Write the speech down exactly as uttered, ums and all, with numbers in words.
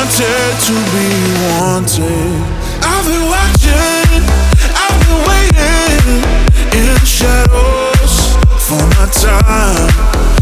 wanted to be wanted. I've been watching, I've been waiting in the shadows for my time.